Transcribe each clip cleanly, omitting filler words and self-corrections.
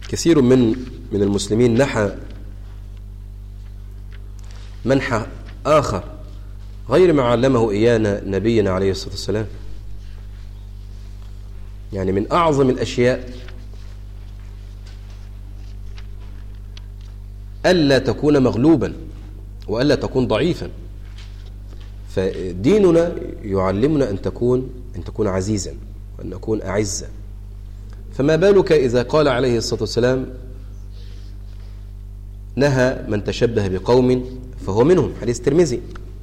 كثير من المسلمين نحى منحى آخر غير ما علمه إيانا نبينا عليه الصلاة والسلام. يعني من أعظم الأشياء ألا تكون مغلوبا وألا تكون ضعيفا. فديننا يعلمنا أن تكون عزيزا وأن نكون أعزا. فما بالك إذا قال عليه الصلاة والسلام نهى من تشبه بقوم فهو منهم، حديث الترمذي.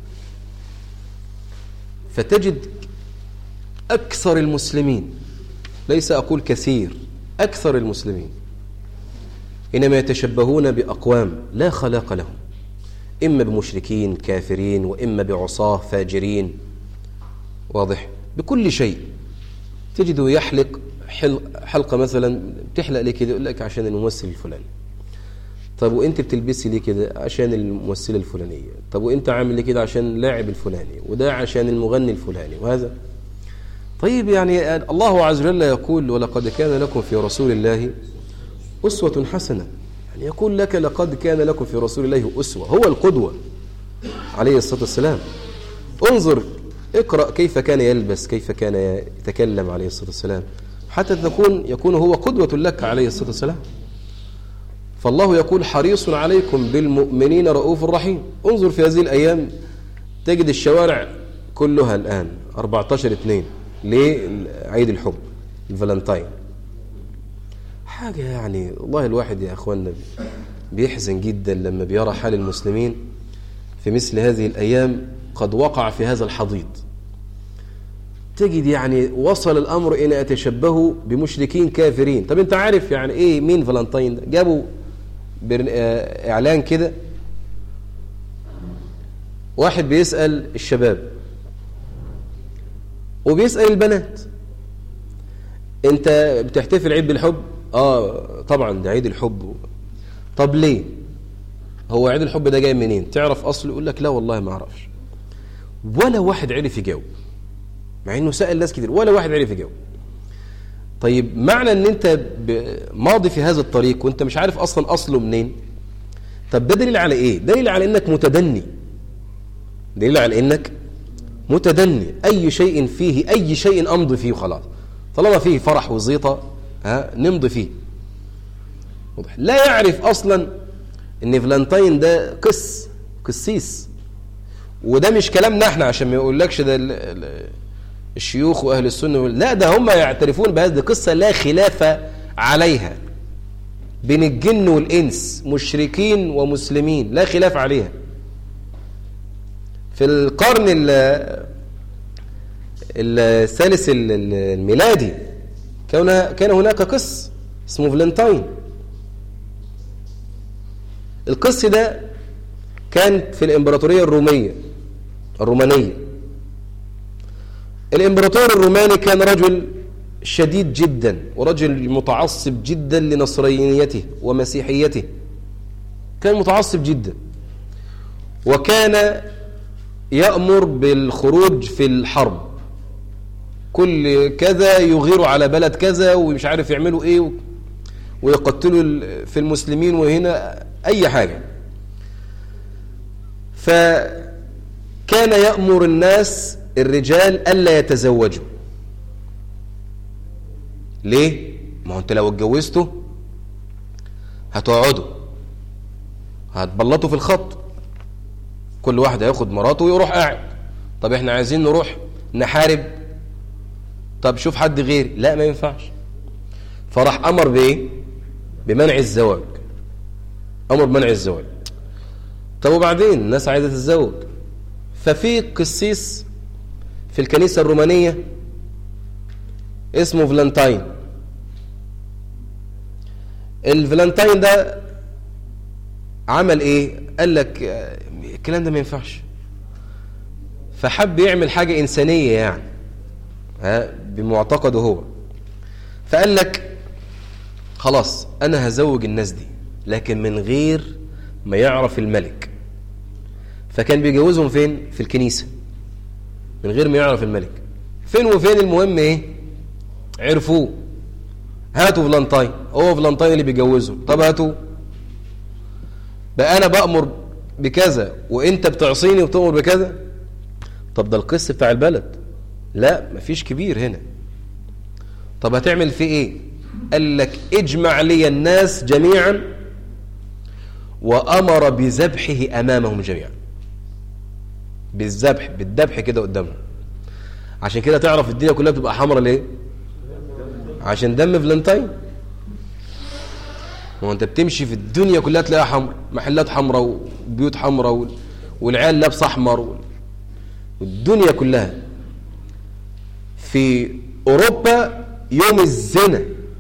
فتجد أكثر المسلمين، ليس أقول كثير، أكثر المسلمين إنما يتشبهون بأقوام لا خلاق لهم، إما بمشركين كافرين وإما بعصاه فاجرين، واضح بكل شيء. تجده يحلق حلقة مثلا، بتحلق ليه كده؟ يقول لك عشان الممثل الفلاني. طب وانت بتلبسي ليه كده؟ عشان الممثلة الفلانية. طب وانت عامل ليه كده؟ عشان اللاعب الفلاني، وده عشان المغني الفلاني، وهذا. طيب يعني الله عز وجل يقول ولقد كان لكم في رسول الله أسوة حسنة. يعني يقول لك لقد كان لكم في رسول الله أسوة، هو القدوة عليه الصلاة والسلام. انظر، اقرأ كيف كان يلبس، كيف كان يتكلم عليه الصلاة والسلام، حتى يكون هو قدوة لك عليه الصلاة والسلام. فالله يقول حريص عليكم بالمؤمنين رؤوف رحيم. انظر في هذه الأيام تجد الشوارع كلها الآن 14/2 لعيد الحب، الفالنتاين. حاجة يعني والله الواحد يا أخواننا بيحزن جدا لما بيرى حال المسلمين في مثل هذه الأيام قد وقع في هذا الحضيض. تجد يعني وصل الأمر إلى يتشبهوا بمشركين كافرين. طب أنت عارف يعني إيه مين فالنتاين ده؟ جابوا إعلان كده، واحد بيسأل الشباب وبيسأل البنات، أنت بتحتفل عيد بالحب؟ طبعا ده عيد الحب. طب ليه؟ هو عيد الحب ده جاي منين؟ تعرف أصله؟ يقول لك لا والله ما أعرفش. ولا واحد عرف يجاوب، مع انه سأل ناس كتير، ولا واحد عرف يجاوب. طيب معنى ان انت ماضي في هذا الطريق وانت مش عارف اصله منين؟ طب ده دليل على ايه؟ دليل على انك متدني، دليل على انك متدني. اي شيء فيه، اي شيء امضي فيه وخلاص، طالما فيه فرح وزيطة نمضي فيه. واضح؟ لا يعرف اصلا ان فالنتاين ده قسيس. وده مش كلامنا احنا عشان ما يقولكش ده الشيوخ واهل السنه، لا، ده هم يعترفون بهذه قصه لا خلاف عليها بين الجن والانس، مشركين ومسلمين، لا خلاف عليها. في القرن الثالث الميلادي كان هناك قس اسمه فالنتاين. القس ده كان في الامبراطوريه الرومانيه. الامبراطور الروماني كان رجل شديد جدا ورجل متعصب جدا لنصرانيته ومسيحيته، كان متعصب جدا، وكان يأمر بالخروج في الحرب، كل كذا يغيروا على بلد كذا ومش عارف يعملوا ايه، ويقتلوا في المسلمين وهنا اي حاجة. فكان يأمر الناس الرجال ألا يتزوجوا. ليه؟ ما هو انت لو اتجوزته هتقعدوا، هتبلطوا في الخط، كل واحد هياخد مراته ويروح قاعد. طب احنا عايزين نروح نحارب، طب شوف حد غير، لا ما ينفعش. فراح أمر بإيه؟ بمنع الزواج، أمر بمنع الزواج. طب وبعدين الناس عايزة تتزوج. ففي قسيس في الكنيسة الرومانية اسمه فالنتاين. الفالنتاين ده عمل ايه؟ قال لك الكلام ده ما ينفعش، فحب يعمل حاجة إنسانية يعني بمعتقده هو. فقال لك خلاص أنا هزوج الناس دي لكن من غير ما يعرف الملك. فكان بيجوزهم فين؟ في الكنيسة، من غير ما يعرف الملك. فين وفين المهم ايه؟ عرفوه. هاتوا فلانتاين، هو فلانتاين اللي بيجوزه، طب هاتوا. بقى أنا بأمر بكذا وإنت بتعصيني وبتأمر بكذا. طب ده القس بتاع البلد، لا مفيش كبير هنا. طب هتعمل فيه إيه؟ قال لك اجمع لي الناس جميعا، وأمر بذبحه أمامهم جميعا، بالذبح كده قدامهم. عشان كده تعرف الدنيا كلها بتبقى حمرة ليه؟ عشان دم فلانتاين. وانت بتمشي في الدنيا كلها تلاقيها حمر، محلات حمراء وبيوت حمراء والعيال لابسه احمر والدنيا كلها. في اوروبا يوم الزنا،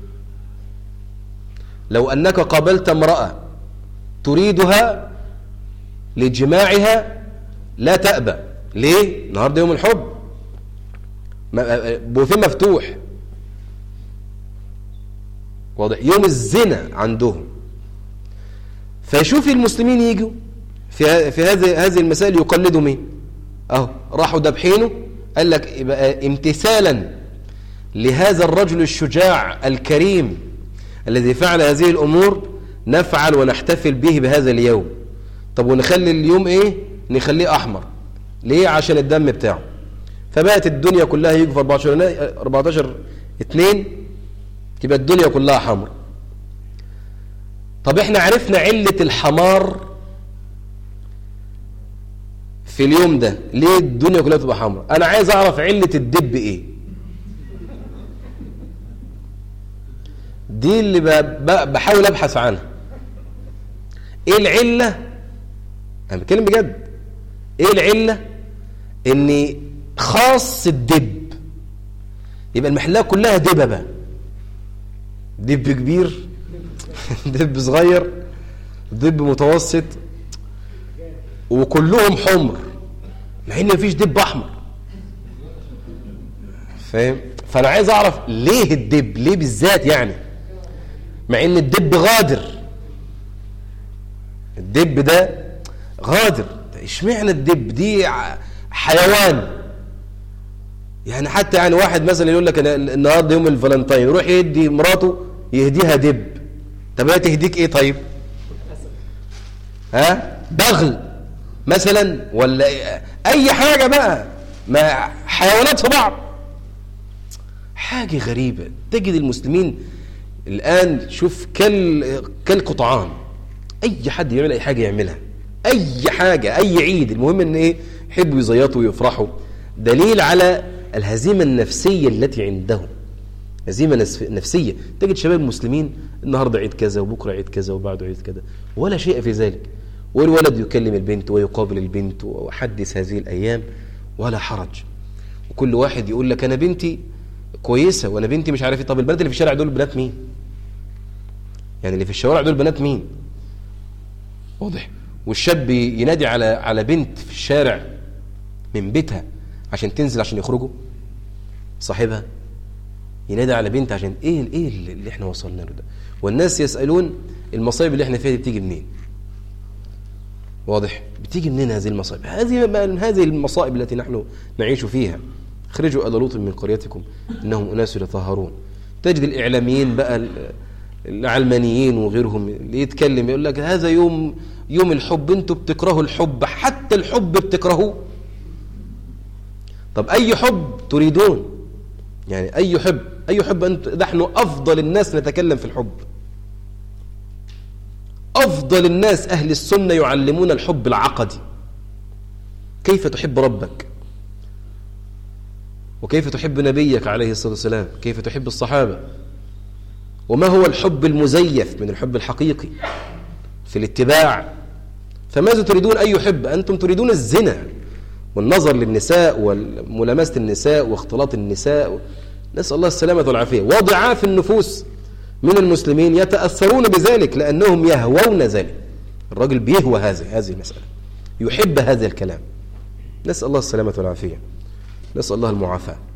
لو انك قابلت امرأة تريدها لجماعها لا تأبى. ليه؟ النهارده يوم الحب، بوفيه مفتوح، واضح، يوم الزنا عندهم. فيشوف المسلمين يجوا في هذه المسائل يقلدوا مين؟ اهو راحوا دبحينه. قال لك يبقى امتثالا لهذا الرجل الشجاع الكريم الذي فعل هذه الامور نفعل ونحتفل به بهذا اليوم. طب ونخلي اليوم ايه؟ نخليه احمر. ليه؟ عشان الدم بتاعه. فبقت الدنيا كلها يجوا في 14/2 تبقى الدنيا كلها حمر. طب احنا عرفنا علة الحمار في اليوم ده، ليه الدنيا كلها تبقى حمر؟ انا عايز اعرف علة الدب ايه. دي اللي بحاول ابحث عنها. ايه العلة؟ انا بتكلم بجد. ايه العلة ان خاص الدب يبقى المحلات كلها دببة؟ دب كبير، دب صغير، دب متوسط، وكلهم حمر، مع ان مفيش دب احمر. فاهم؟ فانا عايز اعرف ليه الدب، ليه بالذات يعني، مع ان الدب غادر. الدب ده غادر، اشمعنى الدب؟ دي حيوان يعني. حتى يعني واحد مثلا يقول لك انا النهارده يوم الفالنتين، يروح يدي مراته يهديها دب. طب هي تهديك ايه طيب؟ ها؟ بغل مثلا، ولا اي حاجه بقى، ما حيوانات في بعض. حاجه غريبه. تجد المسلمين الان شوف كالقطعان، اي حد يعمل اي حاجه يعملها، اي حاجه، اي عيد، المهم ان ايه؟ يحبوا يزيطوا ويفرحوا. دليل على الهزيمه النفسيه التي عندهم، هزيمه نفسيه. تجد شباب المسلمين النهارده عيد كذا وبكره عيد كذا وبعده عيد كذا، ولا شيء في ذلك. والولد يكلم البنت ويقابل البنت وحدث هذه الايام ولا حرج. وكل واحد يقول لك انا بنتي كويسه وانا بنتي مش عارف ايه. طب البنات اللي في الشارع دول بنات مين؟ يعني اللي في الشوارع دول بنات مين؟ واضح. والشاب ينادي على بنت في الشارع من بيتها عشان تنزل عشان يخرجوا صاحبها، ينادي على بنت عشان ايه اللي احنا وصلنا له ده. والناس يسألون المصايب اللي احنا فيها دي بتيجي منين؟ واضح؟ بتيجي منين هذه المصائب؟ هذه المصائب التي نحن نعيش فيها. اخرجوا آل لوط من قريتكم انهم اناس يتطهرون. تجد الاعلاميين بقى العلمانيين وغيرهم اللي يتكلم يقول لك هذا يوم الحب، انتوا بتكرهوا الحب، حتى الحب بتكرهوه. طب اي حب تريدون؟ يعني اي حب نحن افضل الناس نتكلم في الحب. افضل الناس اهل السنه يعلمون الحب العقدي، كيف تحب ربك، وكيف تحب نبيك عليه الصلاه والسلام، كيف تحب الصحابه، وما هو الحب المزيف من الحب الحقيقي في الاتباع. فماذا تريدون أي حب؟ أنتم تريدون الزنا والنظر للنساء وملامسة النساء واختلاط النساء. نسأل الله السلامة والعافية. وضعاف النفوس من المسلمين يتأثرون بذلك لأنهم يهوون ذلك. الرجل بيهوى هذه المسألة، يحب هذا الكلام. نسأل الله السلامة والعافية، نسأل الله المعافاة.